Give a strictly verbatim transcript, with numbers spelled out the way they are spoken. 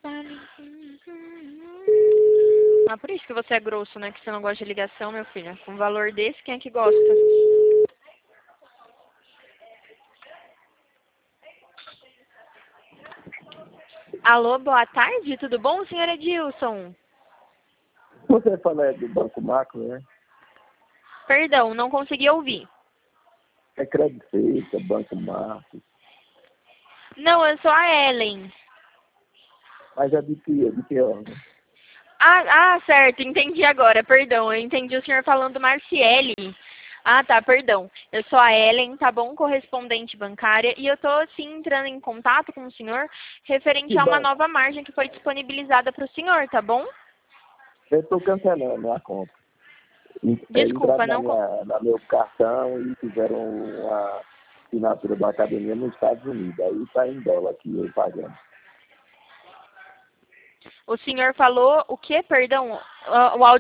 Ah, por isso que você é grosso, né? Que você não gosta de ligação, meu filho. Com um valor desse, quem é que gosta? Alô, boa tarde, tudo bom, senhor Edilson? Você fala é do Banco Macro, né? Perdão, não consegui ouvir. É Crédito Suíça, Banco Macro. Não, eu sou a Ellen. Mas é de que, é de que órgão? Ah, ah, certo, entendi agora, perdão. Eu entendi o senhor falando Marciele. Ah, tá, perdão. Eu sou a Ellen, tá bom? Correspondente bancária. E eu tô, sim, entrando em contato com o senhor referente Que a uma banco? nova margem que foi disponibilizada para o senhor, tá bom? Eu estou cancelando a compra. E, é, Desculpa, entraram na não... co- minha, na meu cartão e fizeram uma assinatura da academia nos Estados Unidos. Aí está em dólar aqui, eu pagando. O senhor falou o quê? Perdão, o o áudio